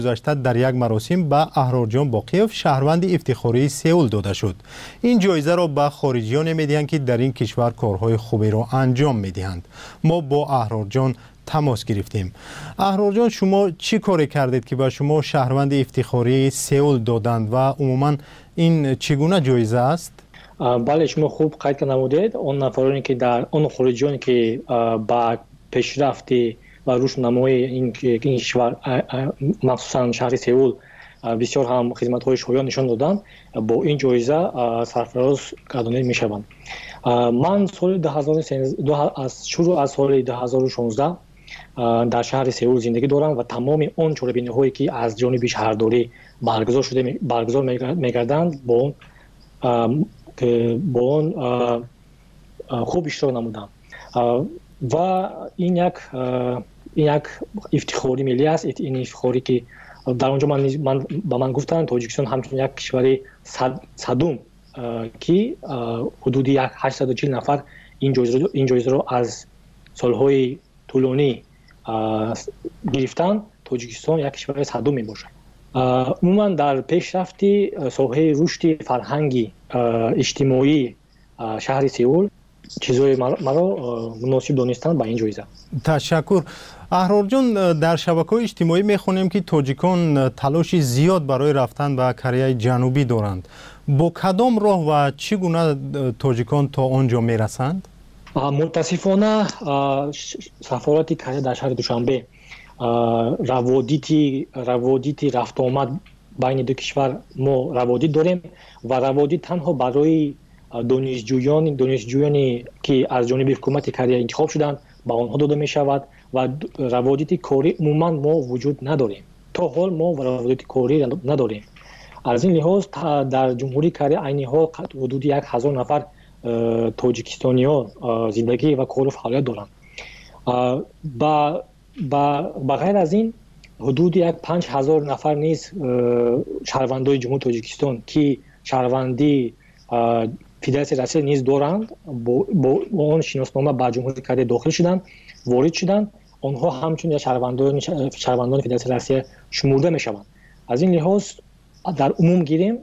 گذشته در یک مراسم به اهرارجان باقیف شهروند افتخاری سئول داده شد. این جایزه را به خارجیان میدهند که در این کشور کارهای خوبی را انجام میدهند. ما با اهرارجان تماس گرفتیم. اهرارجان، شما چی کاری کردید که به شما شهروند افتخاری سئول دادند و عموما این چگونه جایزه است؟ بله، شما خوب قید نمودید. اون نفرانی که در اون خارجیانی که با پیشرفتی و روشنمایی این کشور مخصوصا شهر سئول بسیار هم خدمت‌های شایان نشان دادند، با این جایزه سرفراز گردانیده می‌شوند. من سال 2013 از شروع از سال 2016 در شهر سئول زندگی دارم و تمام اون چهره‌بینی‌هایی که از جانب شهرداری برگزار می‌گردند با اون خوب اشتراک نمودم و این یک افتخاری ملی است. این افتخاری که در اونجا با من گفتن تاجیکستان همچنین یک کشور صدوم که حدود 840 نفر این جایزه رو از سالهای طولانی گرفتن. تاجیکستان یک کشور صدوم می باشد. عموما در پیشرفتی ساحه رشد فرهنگی اجتماعی شهر سئول چیزهای مرا مناسب دانستند با این جایزه. تشکر. اهرارجان، در شبکه‌های اجتماعی میخونیم که تاجیکان تلاش زیاد برای رفتن به کره جنوبی دارند. با کدام راه و چگونه تاجیکان تا آنجا میرسند؟ متاسفانه سفارت کره در شهر دوشنبه روادیتی رفت آمد بین دو کشور ما روادید داریم و روادید تنها برای دانشجویانی که از جانب حکومت کره انتخاب شدند با آنها داده می شود و روادید کاری عموما ما وجود نداریم. تا حال ما روادید کاری نداریم. از این لحاظ در جمهوری کره عین حال حدود 1000 نفر تاجیکستانیان زندگی و کار و فعالیت دارند. با غیر از این حدود 5000 نفر نیز شهروندان جمهوری تاجیکستان که شهروندی فدراسیون روسیه نیز دارند با اون شناسنامه با جمهوری کره داخل شدند، وارد شدند. آنها همچنین شهروندان فدراسیون روسیه شمرده میشوند. از این لحاظ در عموم گیریم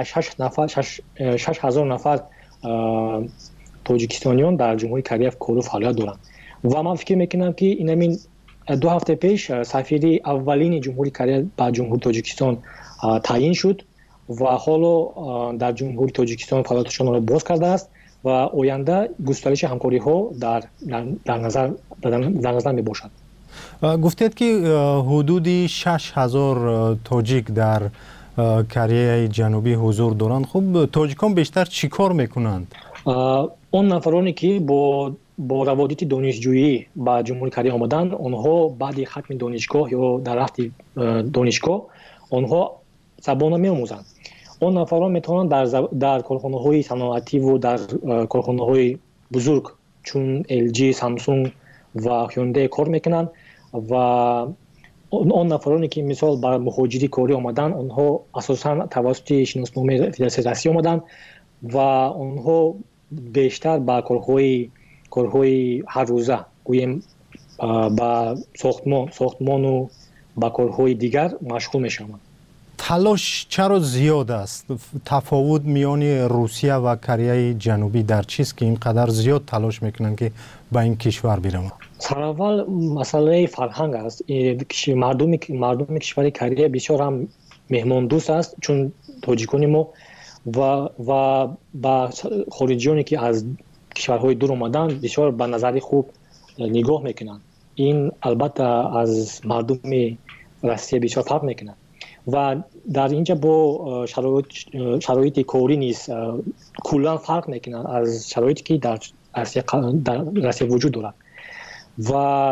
6000 نفر تاجیکستانیان در جمهوری کره کار و فعالیت دارند و من فکر میکنم که این 2 هفته پیش سفیر اولین جمهوری کره با جمهوری تاجیکستان تعیین شد و حالا در جمهوری تاجیکستان فعالیتشان را باز کرده است و آینده گسترش همکاری ها در نظر می باشد. گفتید که حدود 6000 تاجیک در کره جنوبی حضور دارند. خب تاجیکان بیشتر چی کار میکنند؟ اون نفرانی که با روابط دانشجویی با جمهوری کره آمدند، آنها بعد ختم دانشگاه یا در رفت دانشگاه آنها زبان می‌آموزند. اون نفران میتونند در کارخانه‌های صنعتی و در کارخانه‌های بزرگ چون LG، سامسونگ و هیوندای کار میکنند و اون نفرانی که مثال برای مهاجری کاری آمدن، آنها اساساً توسط شناسنامه فدراسیون روسیه آمدن و آنها بیشتر با کارهای هر روزه گوییم با ساختمان و با کارهای دیگر مشغول میشوند. تلاش چرا زیاد است؟ تفاوت میان روسیه و کره جنوبی در چیست که اینقدر زیاد تلاش میکنن که به این کشور بیرون؟ سراول مسئله فرهنگ است. مردم کشور کره بسیار هم مهمان دوست است، چون تاجیکان ما و با خارجیانی که از کشورهای دور آمدن بسیار به نظر خوب نگاه میکنن. این البته از مردم روسیه بسیار فرق میکنه و در اینجا با شرایط کاری نیست کلا فرق میکنه از شرایطی که در روسیه وجود دارد و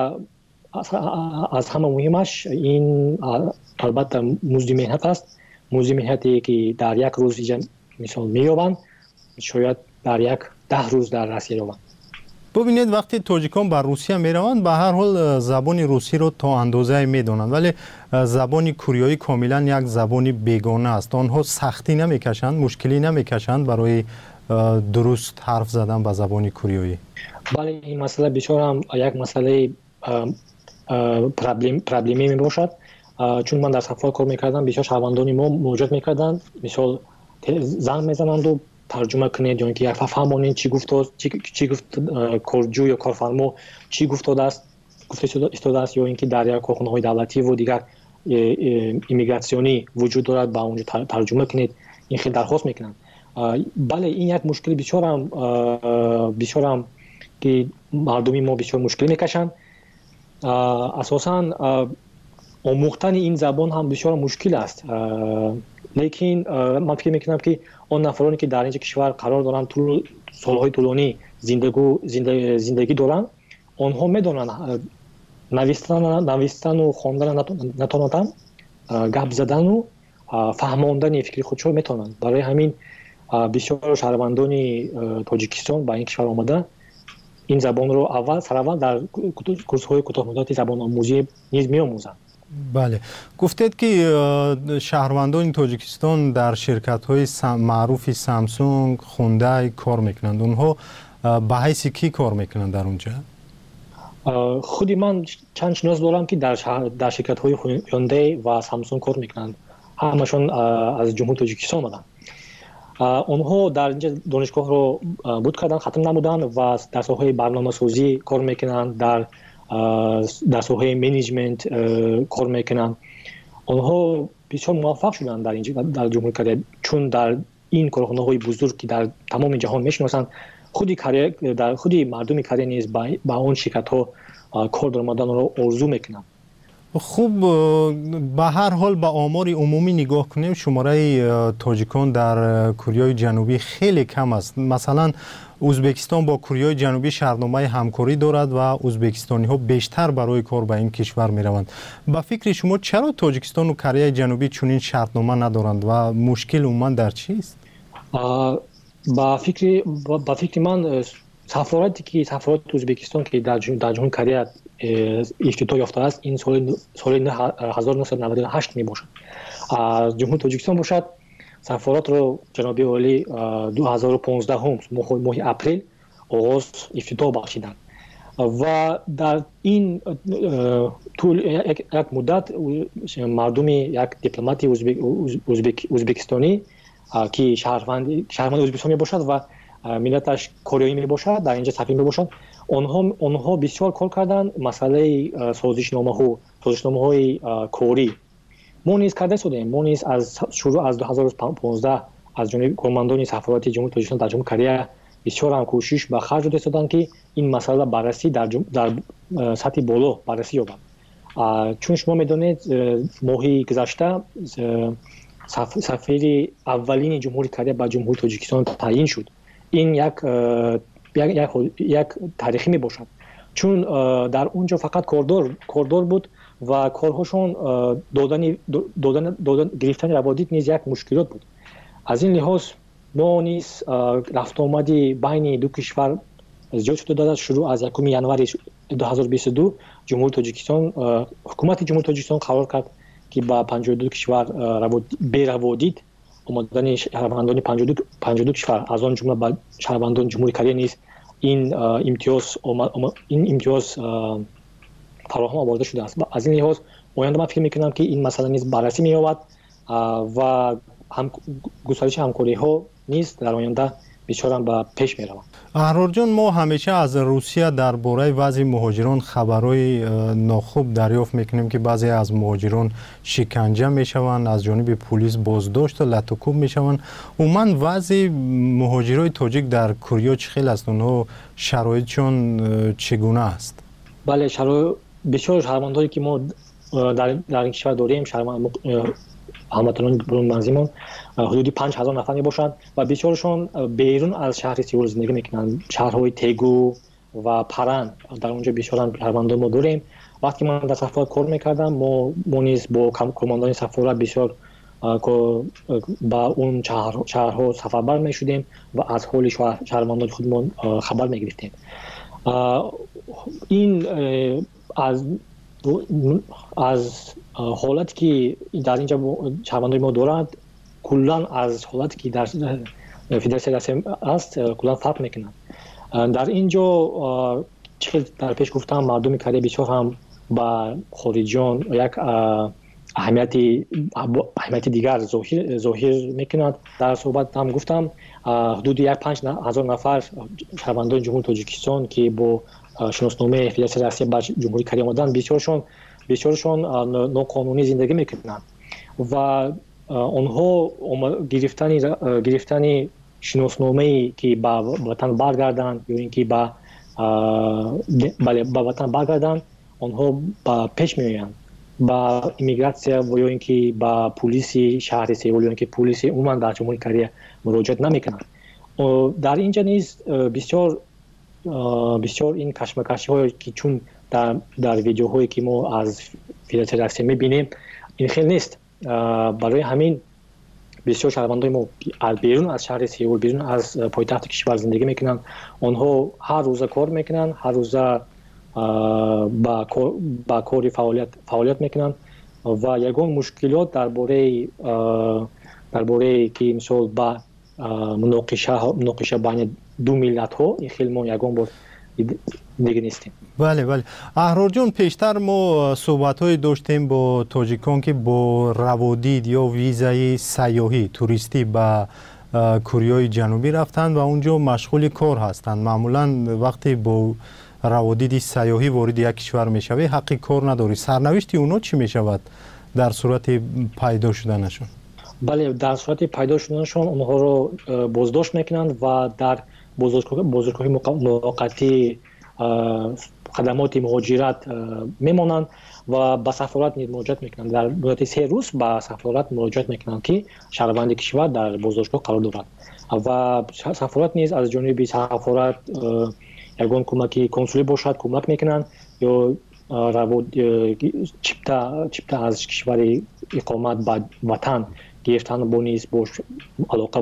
از همه مهمش این البته مزد مهنت است. مزد مهنتی که در یک روز مثال مییابند شاید در 10 روز در روسیه روند. ببینید وقتی تاجیکان بر روسیه میروند به هر حال زبان روسی رو تا اندازه میدونند، ولی زبان کوریایی کاملا یک زبان بیگانه است. آنها سختی نمیکشند، مشکلی نمیکشند برای درست حرف زدن به زبان کوریایی؟ بله، این مسئله بسیار هم یک مسئله پرابلمی می باشد چون من در صفحات کار میکردم بسیار شهروندانی ما مراجعه میکردن، مثال زنگ میزنند و ترجمه کنید یا اینکه یک فهمونین چی گفت کارجو یا کارفرما چی گفته است یا اینکه در یک کارخانه‌های دولتی و دیگر ایمیگراسیونی وجود دارد با اونجا ترجمه کنید. این خیلی درخواست میکنن. بله این یک مشکل بسیار هم که مردمی ما بسیار مشکل میکشند. اساساً آموختن این زبان هم بسیار مشکل است، لیکن من فکر میکنم که آن نفرانی که در این کشور قرار دارند طول سالهای طولانی زندگی دارند، آنها میدونن نوشتن و خواندن نتونن، گپ زدن و فهماندن فکر خودشو میتونن. برای همین بسیار شهروندان تاجیکستان با این کشور آمده این زبان رو سراول در کورس‌های کوتاه مدت زبان آموزی نیز می‌آموزند. بله، گفتید که شهروندان تاجیکستان در شرکت‌های معروف سامسونگ، خوندای کار میکنند. اونها به حیث کی کار میکنند در اونجا؟ خودی من چند شناس دارم که در شرکت‌های هیوندای و سامسونگ کار میکنند. همشون از جمهوری تاجیکستان آمدند. اونها در اینجا دانشگاه رو بود کردن، ختم نمودن و در ساحه برنامه‌سازی کار میکنند، در ساحه منیجمنت کار میکنند. اونها بسیار موفق شدن در اینجا در جمهوری کره، چون در این کارخانه‌های بزرگ که در تمام جهان میشناسند، خودی مردم کره نیز با اون شرکت‌ها کار درآمدن رو آرزو میکنند. خوب، به هر حال به آمار عمومی نگاه کنیم شماره تاجیکان در کره جنوبی خیلی کم است. مثلا ازبکستان با کره جنوبی شرطنامه همکاری دارد و ازبکستانی ها بیشتر برای کار به این کشور می روند. به فکر شما چرا تاجیکستان و کره جنوبی چنین شرطنامه ندارند و مشکل عموما در چیست؟ با فکر من سفارت ازبکستان که در جمهوری کره افتتاح یافته است این سال 1998 می باشد. جمهوری تاجیکستان باشد سفارت رو جناب عالی 2015 ماه اپریل آغاز افتتاح بخشیدند و در این طول یک مدت مردم یک دیپلمات ازبکستانی که شهروند ازبکستان می باشد و ملتش کره می باشد در اینجا سفیر می باشد، آنها بسیار کار کردند. مسئله سازشنامه‌های کاری ما نیز کرده شدیم. ما نیز از 2015 از جانب کارمندان سفارت جمهوری تاجیکستان در جمهوری کره بسیار هم کوشش به خرج دادند که این مسئله بررسی در سطح بالا بررسی یابد. چون شما میدانید ماه گذشته سفیر اولین جمهوری کره به جمهوری تاجیکستان تعیین شد. این یک تاریخی می باشد، چون در اونجا فقط کاردار بود و کارهاشون گرفتن روابط نیز یک مشکلات بود. از این لحاظ ما نیز رفت آمدی بین دو کشور زیاد شده دارد. شروع از 1 ژانویه 2022 جمهوری تاجیکستان حکومت جمهوری تاجیکستان قرار کرد که با 52 کشور به روابط آمدن شهروندان 52 کشور از آن جمله با شهروندان جمهوری کره نیز این امتیاز فراهم آورده شده است. از این لحاظ آینده من فکر میکنم که این مسئله نیز بررسی می‌یابد و گسترش همکاری ها نیز در آینده بسیار به پیش می‌رود. احرار جان، ما همیشه از روسیه درباره وضع مهاجران خبرهای ناخوب دریافت میکنیم که بعضی از مهاجران شکنجه میشوند، از جانب پلیس بازداشت و لطوکوب میشوند. عموما وضع مهاجرای تاجیک در کره چه است؟ اونها شرایطشون چگونه است؟ بله، بسیار شهروندانی که ما در این کشور داریم، هموطنان برون منزلمان حدودی 5000 نفر میباشند و بسیارشون بیرون از شهر سئول زندگی میکنند. شهرهای تگو و پران در اونجا بسیار شهروندان ما داریم. وقتی من در سفارت کار میکردم ما نیز با کارمندان سفارت بسیار با اون شهرها سفربر میشدیم و از حال شهروندان خودمون خبر میگرفتیم. این از حالتی که در اینجا شهروندان ما دارند کلا از حالتی که در فدراسیون است کلا فرق میکنند. در اینجا چه در پیش گفتم مردم کره بسیار هم با خارجیان یک اهمیت دیگر ظاهر میکند. در صحبت هم گفتم حدود 5,000 نفر شهروندان جمهوری تاجیکستان که با شناسنامه فدراسیون رسمی به جمهوری کره آمدند، بسیارشون ناقانونی زندگی میکنند و آنها گرفتن شناسنامه که به وطن برگردند یا اینکه به وطن برگردند، آنها با پیش میآیند با ایمیگراسیا و یا اینکه با پلیس شهر سئول یا اینکه پلیس عموما در جمهوری کره مراجعه نمیکنند. در اینجا نیز بسیار این کشمکشی هایی که چون در ویدیوهایی که ما از فدراسیون رسمی میبینیم این خیلی نیست. برای همین بسیار شهروندان ما بیرون از شهر سئول، بیرون از پایتخت کشور زندگی میکنند. آنها هر روز کار میکنند، هر روز با کاری فعالیت میکنند و یگان مشکلات درباره که مثال با مناقشه بین دو ملت ها این خیلی ما یگان بار دیگه نیستیم. بله. احرار جان، پیشتر ما صحبت های داشتیم با تاجیکان که با روادید یا ویزای سیاحی توریستی به کره جنوبی رفتند و اونجا مشغول کار هستند. معمولا وقتی با روادید سیاحی وارد یک کشور میشوی حقی کار نداری. سرنوشت اونا چی میشود در صورت پیدا شدنشون؟ بله، در صورت پیدا شدنشون اونها رو بازداشت میکنند و در بازداشتگاه موقتی خدمات مهاجرت میمانند و به سفارت مراجعه میکنند. در مدت 3 روز به سفارت مراجعه میکنند که شهروند کشور در بازداشتگاه قرار دارد و سفارت نیز از جانب سفارت یگان کمکی کنسولی باشد کمک میکنند یا چپتا از کشور اقامت به وطن گرفتن با نیز علاقه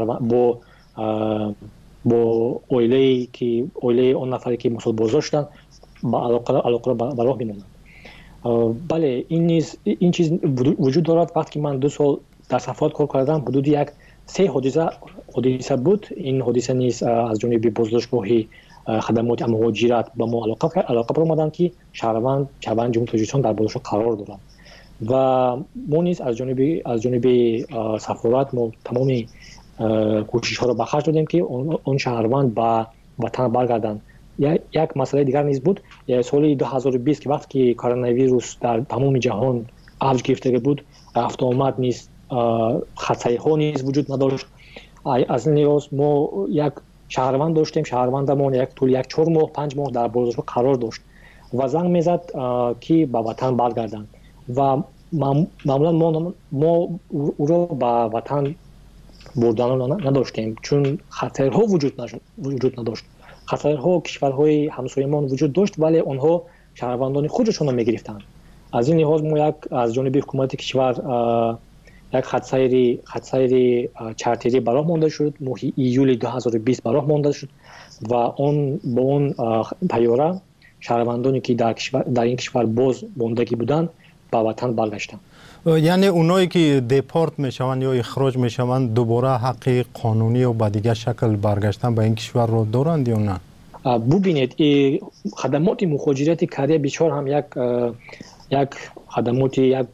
با اویله اون نفری که مسئول بازداشت شدند با علاقه به راه میمونند. بله، این چیز وجود دارد. وقتی که من 2 سال در سفارت کار کردم حدود 3 حادثه بود. این حادثه نیز از جانب بازداشتگاهی خدمات مهاجرت با ما علاقه برآمدند که شهروند جمهوری تاجیکستان در بازداشت قرار دارند و ما نیز از جانب سفارت ما تمام کوشش ها را به خرج دادیم که اون شهروند به وطن برگردند. یک مسئله دیگر نیز بود. سال 2020 که وقتی که کرونا ویروس در تمام جهان اوج گرفته بود، رفت آمد نیز خطای ها نیز وجود نداشت. از این لحاظ ما یک شهروند داشتیم. شهروندمون طول 4 ماه 5 ماه در بازداشت قرار داشت و زنگ میزد که به وطن برگردند و معمولا ما او را به وطن بردن نداشتیم چون خطرها وجود نداشت. خطرها کشورهای همسایمان وجود داشت ولی آنها شهروندان خودشون را میگرفتند. از این لحاظ ما از جانب حکومت کشور یک خطسیر چارتری براه مانده شد. ماه ایول 2020 براه مانده شد و با اون طیاره شهروندانی که در این کشور باز ماندگی بودند به وطن برگشتند. یعنی اونایی که دپورت میشوند یا اخراج میشوند دوباره حق قانونی و به دیگه شکل برگشتن به این کشور رو دارند یا نه؟ ببینید، خدمات مهاجرت کره بیچار هم یک خدمات یک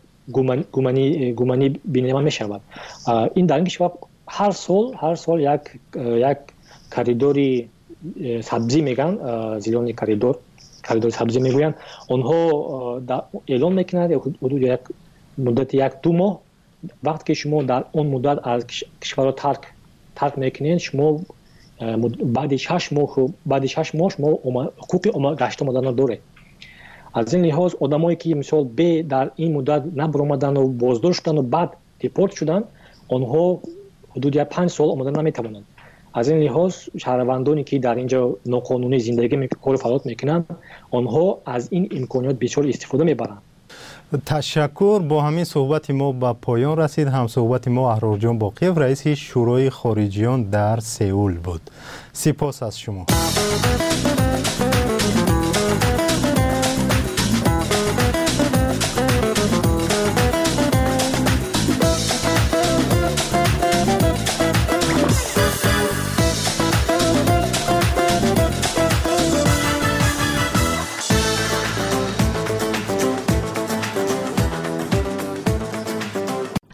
گمانی بینیده می شود. این در این کشور هر سال یک کریدوری سبزی میگن، زیلون کریدور سبزی میگویند. آنها اعلام میکنند حدود یک مدت 1-2 ماه وقتی که شما در اون مدت از کشور رو ترک میکنین، شما بعد 6 ماه شما حقوق گشت آمدن داره. از این لحاظ آدمایی که مثال در این مدت نبرآمدن و بازداشتن و بعد دیپورت شدن، آنها حدود 5 سال آمدن نمیتوانند. از این لحاظ شهروندانی که در اینجا ناقانونی زندگی کار فعالیت میکنند، آنها از این امکانات بسیار استفاده میبرند. تشکر. با همین صحبت ما به پایان رسید. هم صحبت ما احرار جان باقیف، رئیس شورای خارجیان در سئول بود. سپاس از شما.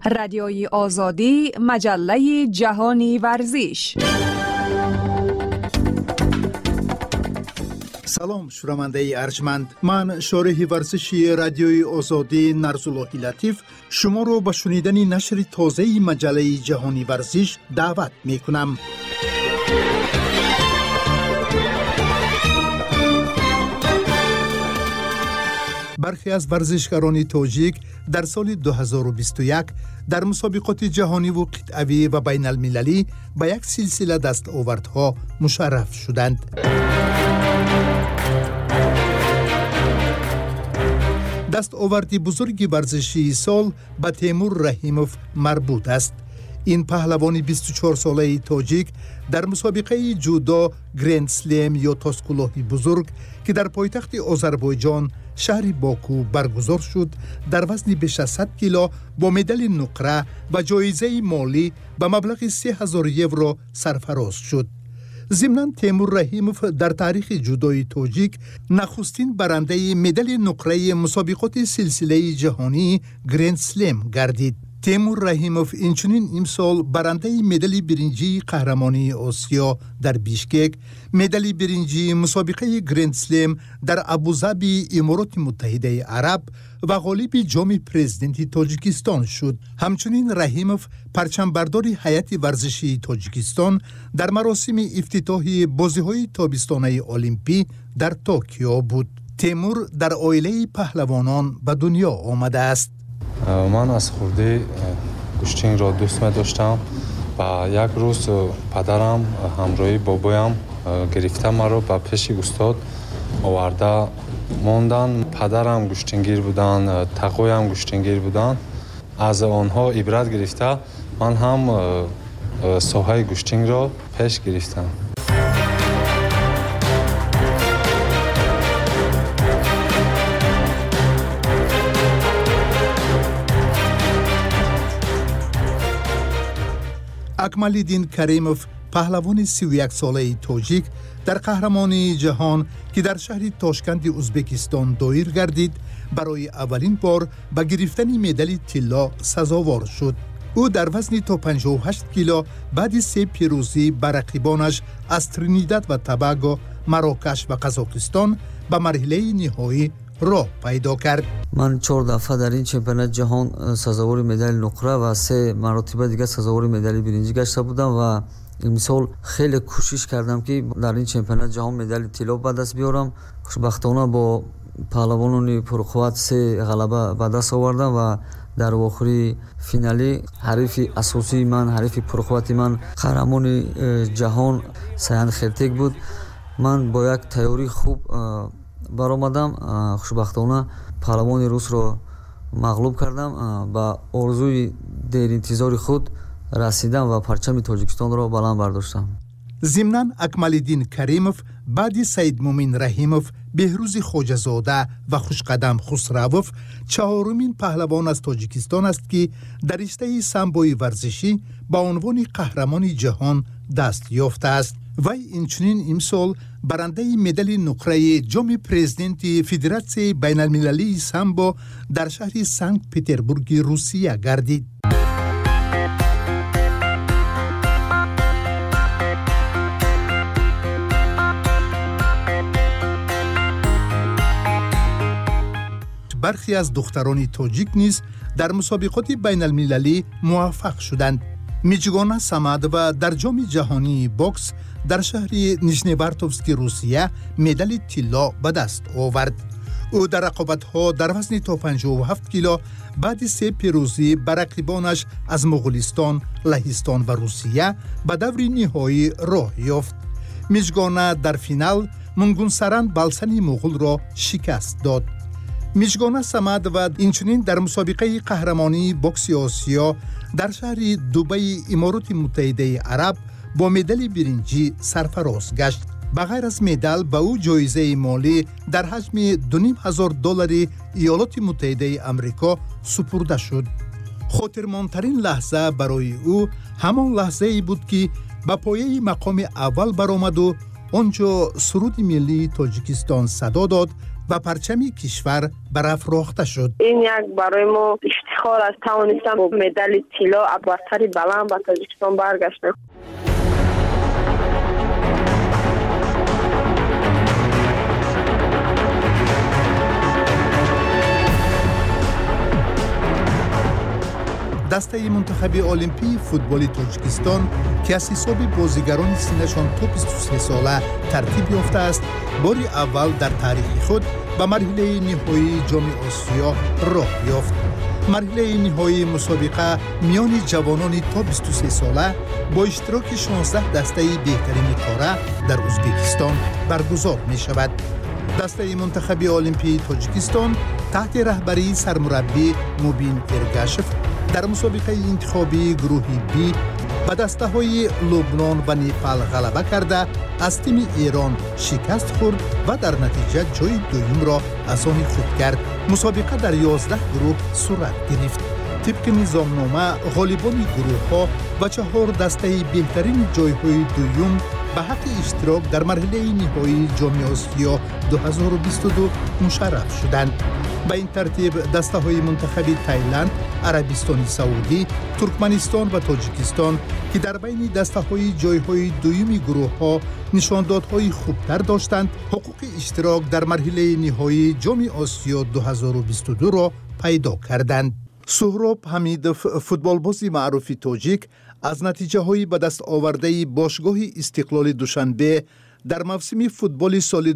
رادیوی آزادی، مجله جهانی ورزش. سلام شنونده ارجمند، من شارح ورزشی رادیوی آزادی نرزالله لطیف شما رو به شنیدن نشر تازه مجله جهانی ورزش دعوت می کنم. برخی از ورزشکاران تاجیک در سال 2021 در مسابقات جهانی و قطعه‌ای و بین المللی به یک سلسله دستاوردها مشرف شدند. دستاورد بزرگ ورزشی سال به تیمور رحیموف مربوط است. این پهلوان 24 ساله تاجیک در مسابقه جودو گرند سلم یا تاسکولوهی بزرگ که در پایتخت آذربایجان شهر باکو برگزار شد در وزن بیش از 100 کیلو با مدال نقره و جایزه مالی به مبلغ 3000 یورو سرفراز شد. ضمناً تیمور رحیموف در تاریخ جودوی تاجیک نخستین برنده مدال نقره مسابقات سلسله جهانی گرند سلم گردید. تیمور رحیموف اینچنین امسال برنده مدال برنجی قهرمانی آسیا در بیشکک، مدال برنجی مسابقه گرند سلم در ابوظبی امارات متحده عرب و غالب جام پرزیدنت تاجیکستان شد. همچنین رحیموف پرچمبردار هیئت ورزشی تاجیکستان در مراسم افتتاحی بازی‌های تابستانه المپی در توکیو بود. تیمور در عائله پهلوانان به دنیا آمده است. من از خردی کشتین را دوست می داشتم و یک روز پدرم همراهی بابایم گرفته مرا به پیش استاد آورده موندن. پدرم گشتنگیر بودن، تقویم گشتنگیر بودن. از آنها عبرت گرفته من هم ساحه گشتنگ را پیش گرفتم. اکمالدین کریموف پهلوان 31 ساله تاجیک در قهرمانی جهان که در شهر تاشکند ازبکستان دایر گردید برای اولین بار به گرفتن مدال طلا سزاوار شد. او در وزن تا 58 کیلو بعد 3 پیروزی بر رقیبانش از ترینیداد و توباگو، مراکش و قزاقستان به مرحله نهایی راه پیدا کرد. من 4 دفعه در این چمپیونات جهان سزاوار مدال نقره و 3 مرتبه دیگه سزاوار مدال برنجی گشته بودم و امسال خیلی کوشش کردم که در این چمپیونات جهان مدال طلا به دست بیارم. خوشبختانه با پهلوانان پرقوت 3 غلبه به دست آوردم و در آخری فینالی حریف اساسی من، حریف پرقوت من قهرمان جهان سیان خرتک بود. من با یک تیاری خوب برآمدم. خوشبختانه پهلوان روس را مغلوب کردم. با آرزوی دیر انتظار خود رسیدم و پرچم تاجیکستان را بلند برداشتم. ضمناً اکمالدین کریموف بعد سید مومین رحیموف، بهروز خواجه‌زاده و خوشقدم خسروف چهارمین پهلوان از تاجیکستان است که در رشته سامبوی ورزشی با عنوان قهرمان جهان دست یافته است. وی اینچنین امسال برنده مدال نقره جام پرزیدنت فدراسیون بین المللی سامبو در شهر سنت پترزبورگ روسیه گردید. برخی از دختران تاجیک نیز در مسابقات بین المللی موفق شدند. میجگانا سمادووا در جام جهانی باکس در شهر نیژنیوارتوفسک روسیه مدال طلا به دست آورد. او در رقابت‌ها در وزن تا 57 کیلو بعد 3 پیروزی بر رقیبانش از مغولستان، لهستان و روسیه به دور نهایی راه یافت. میجگانا در فینال منگونسران بالسن مغول را شکست داد. میجگانا سمادووا اینچنین در مسابقه قهرمانی باکس آسیا در شهر دبی امارات متحده عرب با مدال برنجی سرفراز گشت. بغیر از مدال به او جایزه مالی در حجم $2,500 ایالات متحده آمریکا سپرده شد. خاطرماندترین لحظه برای او همان لحظه ای بود که به پایه مقام اول برآمد و آنجا سرود ملی تاجیکستان صدا داد و پرچم کشور برافراخته شد. این یک برای ما افتخار است توانستم با مدال طلا ابرتری بلند به تاجیکستان برگشتم. دسته منتخب المپی فوتبال تاجیکستان که از حساب بازیگران سنشان تا 23 ساله ترتیب یافته است، بار اول در تاریخ خود به مرحله نهایی جام آسیا راه یافت. مرحله نهایی مسابقه میان جوانان تا 23 ساله با اشتراک 16 دسته بهترین قاره در ازبکستان برگزار می شود. دسته منتخب المپی تاجیکستان تحت رهبری سرمربی مبین ارگاشف در مسابقه انتخابی گروهی بی به دسته های لبنان و نیپال غلبه کرده از تیم ایران شکست خورد و در نتیجه جای دوم را از آن خود کرد. مسابقه در 11 گروه صورت گرفت. طبق نظامنامه غالبان گروه ها و 4 دسته بهترین جایهای دوم به حق اشتراک در مرحله نهایی جام آسیا 2022 مشرف شدند. به این ترتیب دسته های منتخب تایلند، عربستان سعودی، ترکمنستان و تاجیکستان که در بین دسته های جایهای دومی گروه ها نشاندادهای خوبتر داشتند، حقوق اشتراک در مرحله نهایی جام آسیا 2022 را پیدا کردند. سهراب حمیدوف، فوتبالباز معروف تاجیک، از نتیجه های به دست آورده باشگاه استقلال دوشنبه در موسم فوتبال سال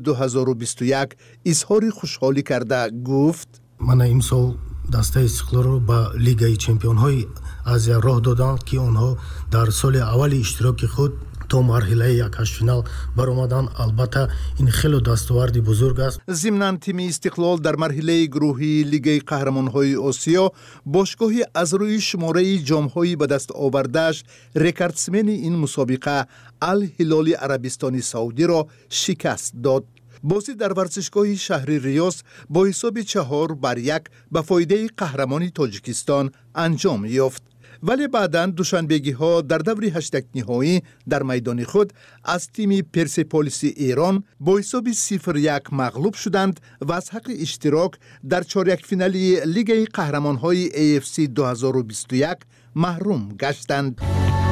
2021 اظهار خوشحالی کرده گفت: من امسال دسته استقلال رو به لیگ چمپیون های آسیا راه دادند که آنها در سال اول اشتراک خود تا مرحله یک هشت‌فینال برآمدن. البته این خیلی دستاورد بزرگ است. ضمناً تیم استقلال در مرحله گروهی لیگ قهرمان‌های آسیا باشگاه از روی شماره جام‌های به دست آورده‌اش رکوردسمن این مسابقه الهلال عربستان سعودی را شکست داد. بازی در ورزشگاه شهر ریاض با حساب 4-1 به فایده قهرمانی تاجیکستان انجام یافت. ولی بعداً دوشنبگی ها در دور 8 نهایی در میدان خود از تیم پرسپولیس ایران با حساب 0-1 مغلوب شدند و از حق اشتراک در چهارک فینالی لیگ قهرمان‌های AFC 2021 محروم گشتند.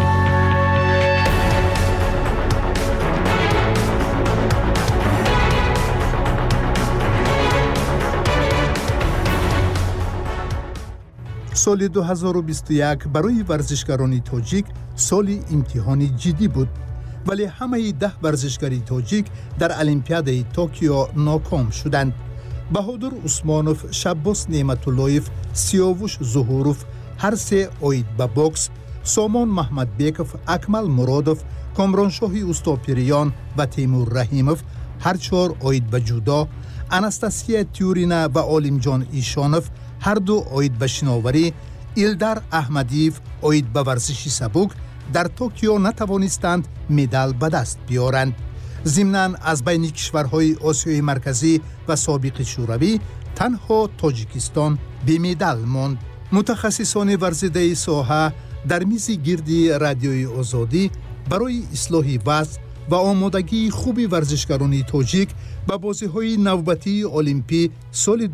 سال 2021 برای ورزشکاران تاجیک سال امتحانی جدی بود، ولی همه 10 ورزشکاری تاجیک در المپیاد توکیو ناکام شدند. بهادر عثمانوف، شباس نعمتاللهیف، سیاوش ظهوروف هر سه اوید به بوکس، سامان محمدبیکوف، اکمل مرادوف، کامرانشاه اوستاپیریان و تیمور رحیموف هر 4 اوید به جودو، اناستاسیا تیورینا و عالمجان ایشانوف هر دو اوید به شناوری، ایلدار احمدیف اوید به ورزش سبک در توکیو نتوانستند مدال به دست بیارند. ضمناً از بین کشورهای آسیای مرکزی و سابق شوروی تنها تاجیکستان به مدال ماند. متخصصان ورزیده ساحه در میز گردی رادیوی آزادی برای اصلاح وضع و آمادگی خوب ورزشکاران تاجیک به بازی‌های نوبتی المپی سال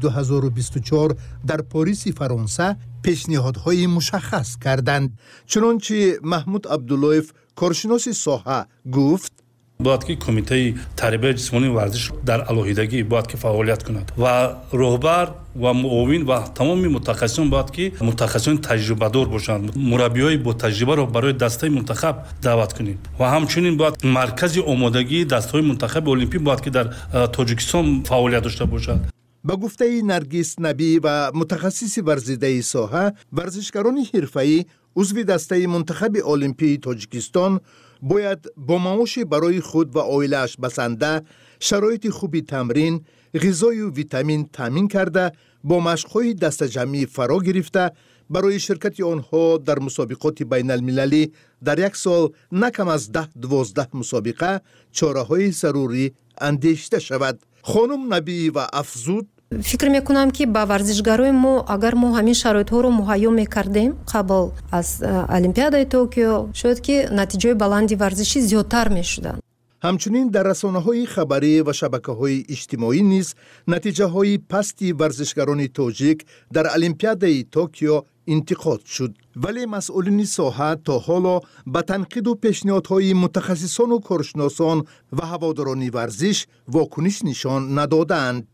2024 در پاریس فرانسه پیشنهادهای مشخص کردند. چنانچه محمود عبداللهیف، کارشناس ساحه، گفت: باید که کمیته تربیت جسمانی ورزش در علیحدگی باید که فعالیت کند و رهبر و معاون و تمام متخصصان باید که متخصصان تجربه دار باشند. مربیای با تجربه را برای دسته منتخب دعوت کنید و همچنین باید مرکز آمادگی دسته منتخب المپی باید که در تاجیکستان فعالیت داشته باشد. با گفته نرگس نبی و متخصص ورزیده ساحه، ورزشکاران حرفه‌ای عضو دسته منتخب المپی تاجیکستان باید با معاش برای خود و عائله‌اش بسنده، شرایط خوبی تمرین، غذای و ویتامین تامین کرده، با مشق‌های دست جمعی فرا گرفته برای شرکت آنها در مسابقات بین المللی در یک سال نکم از 10-12 مسابقه چاره‌های ضروری اندیشیده شود. خانم نبی و افزود: فکر میکنم که با ورزشکارای ما اگر ما همین شرایط ها رو مهیا میکردیم قبل از المپیاد توکیو شد که نتیجه بلندی ورزشی زیادتر میشدن. همچنین در رسانه‌های خبری و شبکه‌های اجتماعی نیز نتیجه‌های پستی ورزشکاران تاجیک در المپیادای توکیو انتقاد شد، ولی مسئولین ساحه تا حالا به تنقید و پیشنهادهای متخصصان و کارشناسان و هواداران ورزش واکنش نشان ندادند.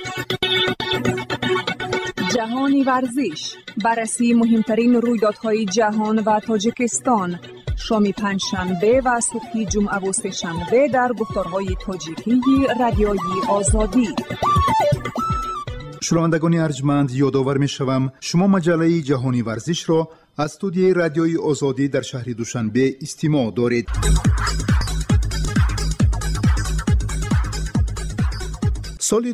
جهانی ورزش، بررسی مهمترین رویدادهای جهان و تاجیکستان، شام پنجشنبه و صبح جمعه و سه‌شنبه در گفتارهای تاجیکی رادیوی آزادی. شنوندگان ارجمند، یادآور می‌شوم شما مجله جهانی ورزش را از استودیوی رادیوی آزادی در شهر دوشنبه استماع دارید. سال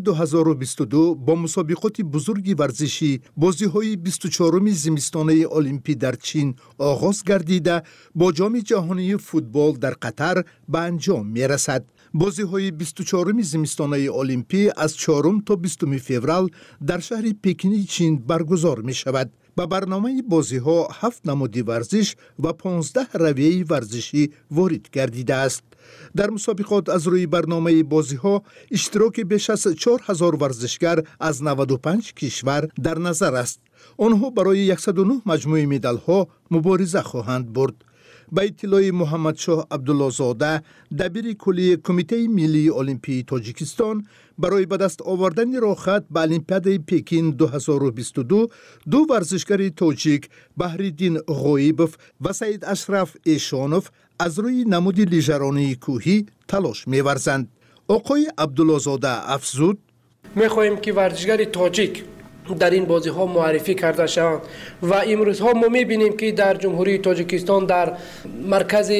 2022 با مسابقات بزرگ ورزشی بازی‌های 24 زمستانه المپی در چین آغاز گردیده با جام جهانی فوتبال در قطر به انجام می‌رسد. بازی‌های 24 زمستانه المپی از 4 تا 20 فوریه در شهر پکین چین برگزار می‌شود. با برنامه بازی‌ها 7 نماد ورزش و 15 رویه ورزشی وارد گردیده است. در مسابقات از روی برنامه بازی‌ها اشتراک بیش از 4000 ورزشکار از 95 کشور در نظر است. آنها برای 109 مجموعه مدال‌ها مبارزه خواهند برد. به اطلاع محمد شاه عبدالله زاده، دبیر کلی کمیته ملی المپی تاجیکستان، برای به دست آوردن راهخط به المپیاد پکین 2022 دو ورزشکار تاجیک بهرالدین غایبوف و سید اشرف ایشانوف از روی نماد لیژرانی کوهی تلاش می‌ورزند. آقای عبدالله زاده افزود: می‌خواهیم که ورزشکار تاجیک در این بازی ها معرفی کرده شوند و امروز ها ما می‌بینیم که در جمهوری تاجیکستان در مرکز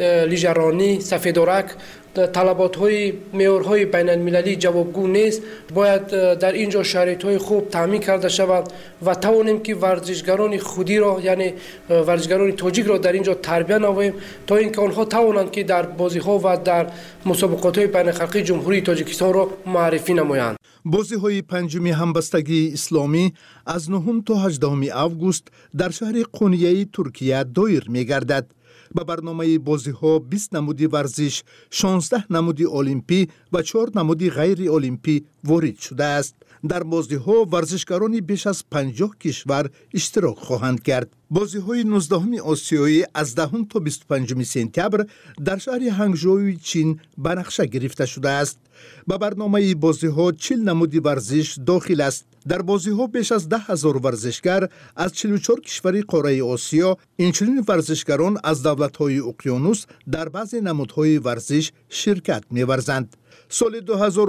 لیژرانی سفیدورک طلبات های معیارهای بین المللی جوابگو نیست. باید در اینجا شرایط های خوب تامین کرده شود و توانیم که ورزشکاران خودی را، یعنی ورزشکاران تاجیک را در اینجا تربیت نماییم تا اینکه آنها توانند که در بازی ها و در مسابقات های بین الخلقی جمهوری تاجیکستان را معرفی نمایند. بازی‌های پنجم همبستگی اسلامی از 9 تا 18 آگوست در شهر قونیه ترکیه دایر می‌گردد. به برنامه بازی‌ها 20 نماد ورزش، 16 نماد المپی و 4 نماد غیر المپی وارد شده است. در بازی‌ها ورزشکاران بیش از 50 کشور اشتراک خواهند کرد. بازی‌های 19 آسیایی از 10 تا 25 سپتامبر در شهر هنگژو چین به نقشه گرفته شده است. به برنامه بازی‌ها 40 نماد ورزش داخل است. در بازی‌ها بیش از 10,000 ورزشکار از 44 کشور قاره آسیا، اینچنین ورزشکاران از دولت‌های اقیانوس در بعضی نمادهای ورزش شرکت می‌ورزند. سال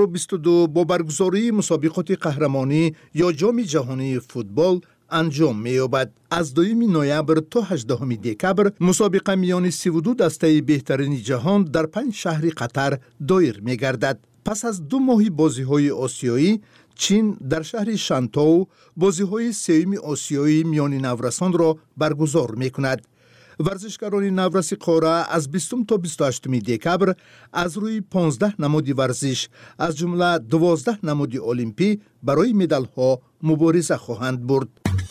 2022 با برگزاری مسابقات قهرمانی یا جام جهانی فوتبال انجام می‌یابد. از 2 نوامبر تا 18 دکبر مسابقه میان 32 دسته بهترین جهان در 5 شهر قطر دایر می‌گردد. پس از 2 ماه بازی‌های آسیایی، چین در شهر شانتو بازی‌های سوم آسیایی میان نورسان را برگزار می‌کند. ورزشکاران نورس قاره از 20 تا 28 دکبر از روی 15 نماد ورزش از جمله 12 نماد المپی برای مدال‌ها مبارزه خواهند برد.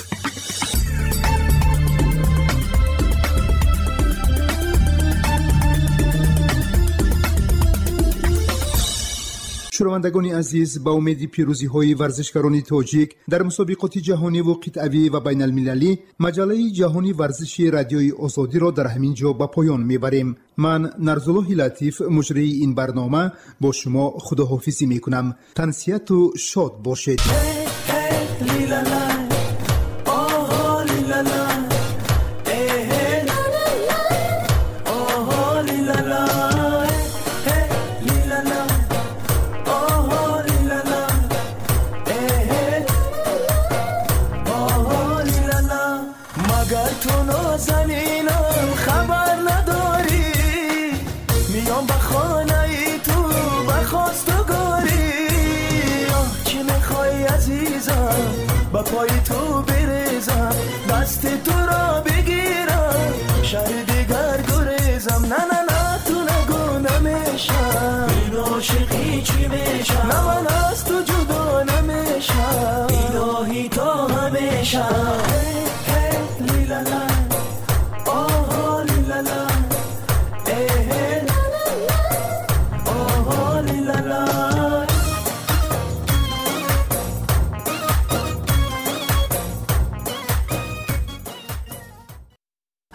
شنوندگان عزیز، با امید پیروزی‌های ورزشکاران تاجیک در مسابقات جهانی و قطعی و بین المللی، مجله جهانی ورزشی رادیوی آزادی را در همین جا به پایان می‌بریم. من نرزالله لطیف، مجری این برنامه، با شما خداحافظی می‌کنم. تنسیت و شاد باشید. با پای تو بریزم، دست تو را بگیر.